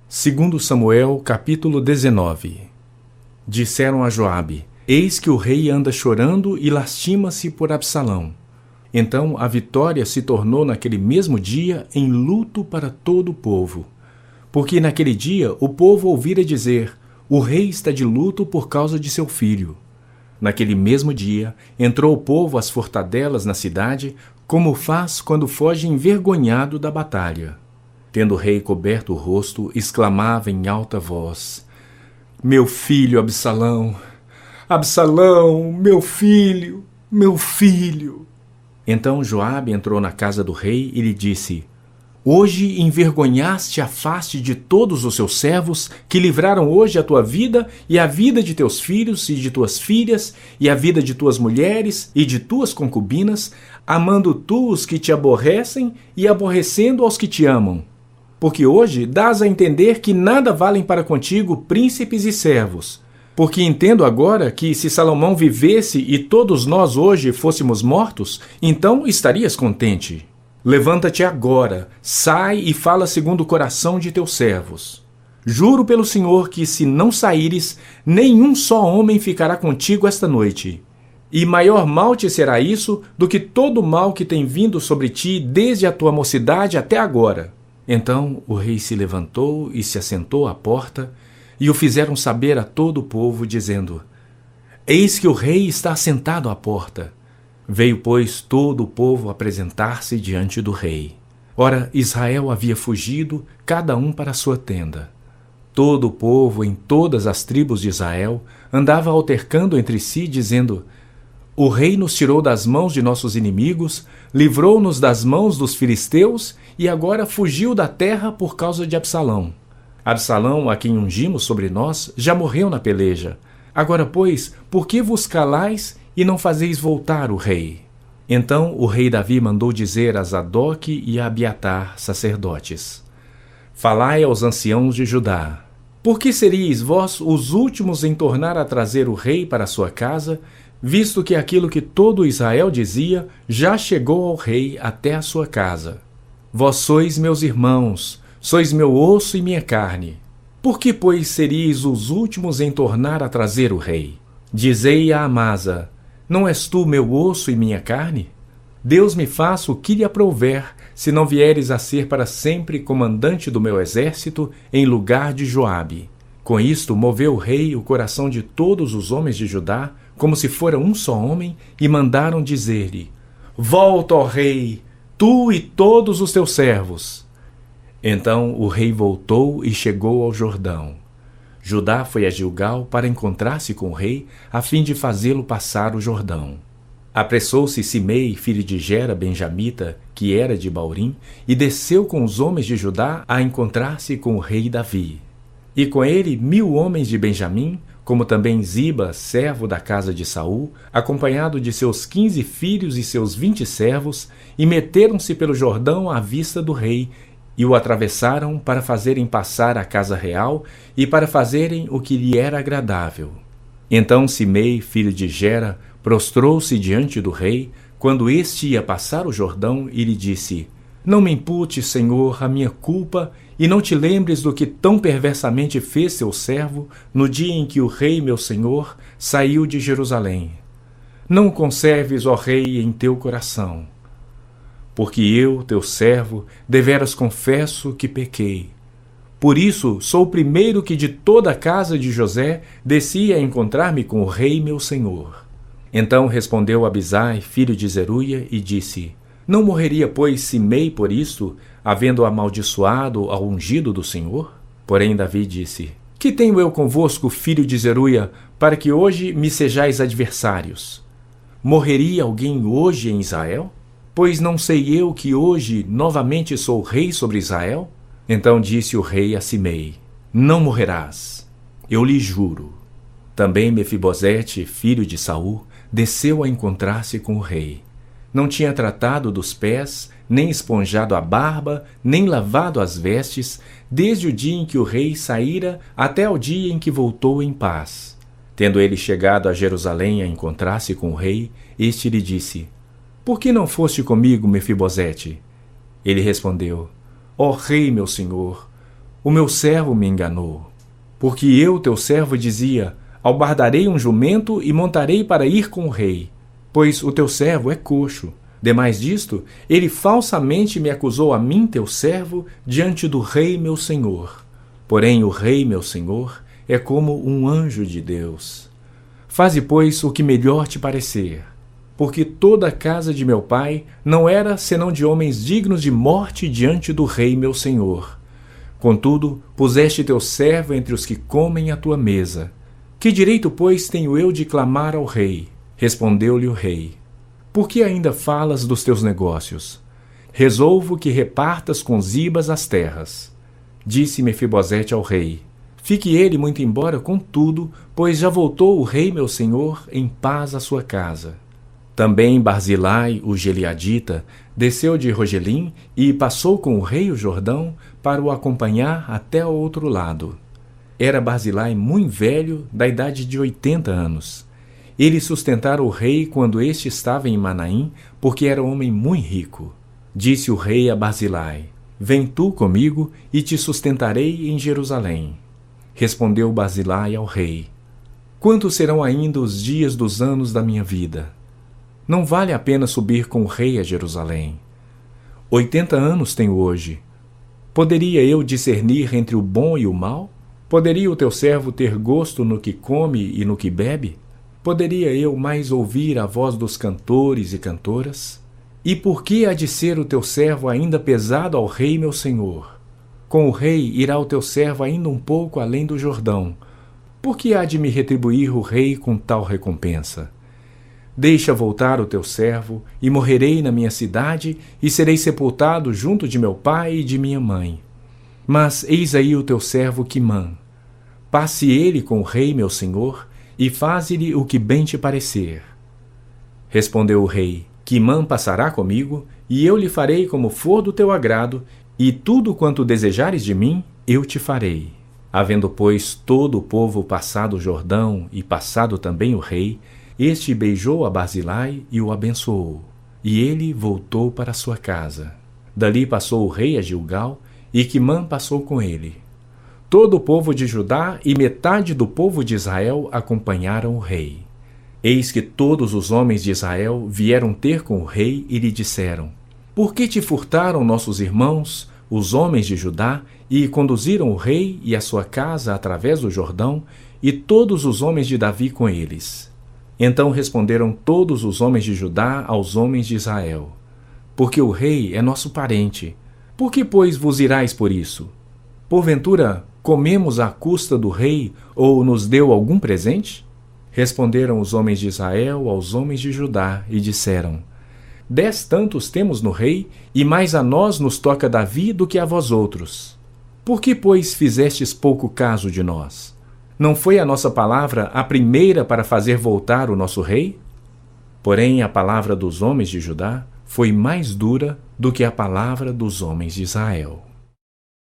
Segundo Samuel, capítulo 19. Disseram a Joabe: Eis que o rei anda chorando e lastima-se por Absalão. Então a vitória se tornou naquele mesmo dia em luto para todo o povo. Porque naquele dia o povo ouvira dizer: o rei está de luto por causa de seu filho. Naquele mesmo dia entrou o povo às fortadelas na cidade, como faz quando foge envergonhado da batalha. Tendo o rei coberto o rosto, exclamava em alta voz: Meu filho Absalão! Absalão, meu filho, meu filho! Então Joabe entrou na casa do rei e lhe disse: Hoje envergonhaste a face de todos os seus servos, que livraram hoje a tua vida e a vida de teus filhos e de tuas filhas, e a vida de tuas mulheres e de tuas concubinas, amando tu os que te aborrecem e aborrecendo aos que te amam. Porque hoje dás a entender que nada valem para contigo príncipes e servos. Porque entendo agora que se Salomão vivesse e todos nós hoje fôssemos mortos, então estarias contente. Levanta-te agora, sai e fala segundo o coração de teus servos. Juro pelo Senhor que, se não saíres, nenhum só homem ficará contigo esta noite. E maior mal te será isso do que todo o mal que tem vindo sobre ti desde a tua mocidade até agora. Então o rei se levantou e se assentou à porta, e o fizeram saber a todo o povo, dizendo: Eis que o rei está assentado à porta. Veio, pois, todo o povo apresentar-se diante do rei. Ora, Israel havia fugido, cada um para a sua tenda. Todo o povo, em todas as tribos de Israel, andava altercando entre si, dizendo: O rei nos tirou das mãos de nossos inimigos, livrou-nos das mãos dos filisteus, e agora fugiu da terra por causa de Absalão. Absalão, a quem ungimos sobre nós, já morreu na peleja. Agora, pois, por que vos calais e não fazeis voltar o rei? Então o rei Davi mandou dizer a Zadoque e a Abiatar, sacerdotes: Falai aos anciãos de Judá: Por que seríeis vós os últimos em tornar a trazer o rei para a sua casa, visto que aquilo que todo Israel dizia já chegou ao rei até a sua casa? Vós sois meus irmãos, sois meu osso e minha carne. Por que, pois, seríeis os últimos em tornar a trazer o rei? Dizei a Amasa: Não és tu meu osso e minha carne? Deus me faça o que lhe aprouver, se não vieres a ser para sempre comandante do meu exército, em lugar de Joabe. Com isto moveu o rei o coração de todos os homens de Judá, como se fora um só homem, e mandaram dizer-lhe: Volta, ó rei, tu e todos os teus servos. Então o rei voltou e chegou ao Jordão. Judá foi a Gilgal para encontrar-se com o rei, a fim de fazê-lo passar o Jordão. Apressou-se Simei, filho de Gera, benjamita, que era de Baurim, e desceu com os homens de Judá a encontrar-se com o rei Davi. E com ele 1000 homens de Benjamim, como também Ziba, servo da casa de Saul, acompanhado de seus 15 filhos e seus 20 servos, e meteram-se pelo Jordão à vista do rei, e o atravessaram para fazerem passar a casa real e para fazerem o que lhe era agradável. Então Simei, filho de Gera, prostrou-se diante do rei, quando este ia passar o Jordão, e lhe disse: Não me imputes, Senhor, a minha culpa, e não te lembres do que tão perversamente fez teu servo no dia em que o rei, meu senhor, saiu de Jerusalém. Não o conserves, ó rei, em teu coração. Porque eu, teu servo, deveras confesso que pequei. Por isso sou o primeiro que de toda a casa de José desci a encontrar-me com o rei, meu senhor. Então respondeu Abisai, filho de Zeruia, e disse: Não morreria, pois, Simei por isto, havendo amaldiçoado ao ungido do Senhor? Porém Davi disse: Que tenho eu convosco, filho de Zeruia, para que hoje me sejais adversários? Morreria alguém hoje em Israel? Pois não sei eu que hoje novamente sou rei sobre Israel? Então disse o rei a Simei: Não morrerás, eu lhe juro. Também Mefibosete, filho de Saul, desceu a encontrar-se com o rei. Não tinha tratado dos pés, nem esponjado a barba, nem lavado as vestes, desde o dia em que o rei saíra até o dia em que voltou em paz. Tendo ele chegado a Jerusalém a encontrar-se com o rei, este lhe disse: Por que não foste comigo, Mefibosete? Ele respondeu: Ó rei, meu senhor, O meu servo me enganou. Porque eu, teu servo, dizia: albardarei um jumento e montarei para ir com o rei, pois o teu servo é coxo. Demais disto, ele falsamente me acusou a mim, teu servo, diante do rei meu senhor. Porém o rei meu senhor é como um anjo de Deus. Faze, pois, o que melhor te parecer, porque toda a casa de meu pai não era senão de homens dignos de morte diante do rei meu senhor. Contudo, puseste teu servo entre os que comem à tua mesa. Que direito, pois, tenho eu de clamar ao rei? Respondeu-lhe o rei: por que ainda falas dos teus negócios? Resolvo que repartas com Zibas as terras. Disse Mefibosete ao rei: fique ele muito embora contudo, pois já voltou o rei meu senhor em paz à sua casa. Também Barzilai, o Gileadita, desceu de Rogelim e passou com o rei o Jordão para o acompanhar até ao outro lado. Era Barzilai muito velho, da idade de 80 anos. Ele sustentara o rei quando este estava em Manaim, porque era homem muito rico. Disse o rei a Barzilai: vem tu comigo e te sustentarei em Jerusalém. Respondeu Barzilai ao rei: quantos serão ainda os dias dos anos da minha vida? Não vale a pena subir com o rei a Jerusalém. 80 anos tenho hoje. Poderia eu discernir entre o bom e o mal? Poderia o teu servo ter gosto no que come e no que bebe? Poderia eu mais ouvir a voz dos cantores e cantoras? E por que há de ser o teu servo ainda pesado ao rei meu senhor? Com o rei irá o teu servo ainda um pouco além do Jordão. Por que há de me retribuir o rei com tal recompensa? Deixa voltar o teu servo, e morrerei na minha cidade, e serei sepultado junto de meu pai e de minha mãe. Mas eis aí o teu servo Quimã. Passe ele com o rei meu senhor, e faze-lhe o que bem te parecer. Respondeu o rei: Quimã passará comigo, e eu lhe farei como for do teu agrado, e tudo quanto desejares de mim, eu te farei. Havendo, pois, todo o povo passado o Jordão, e passado também o rei, este beijou a Barzilai e o abençoou, e ele voltou para sua casa. Dali passou o rei a Gilgal, e Quimã passou com ele. Todo o povo de Judá e metade do povo de Israel acompanharam o rei. Eis que todos os homens de Israel vieram ter com o rei e lhe disseram: por que te furtaram nossos irmãos, os homens de Judá, e conduziram o rei e a sua casa através do Jordão, e todos os homens de Davi com eles? Então responderam todos os homens de Judá aos homens de Israel: porque o rei é nosso parente. Por que, pois, vos irais por isso? Porventura, comemos à custa do rei, ou nos deu algum presente? Responderam os homens de Israel aos homens de Judá, e disseram: 10 tantos temos no rei, e mais a nós nos toca Davi do que a vós outros. Por que, pois, fizestes pouco caso de nós? Não foi a nossa palavra a primeira para fazer voltar o nosso rei? Porém, a palavra dos homens de Judá foi mais dura do que a palavra dos homens de Israel.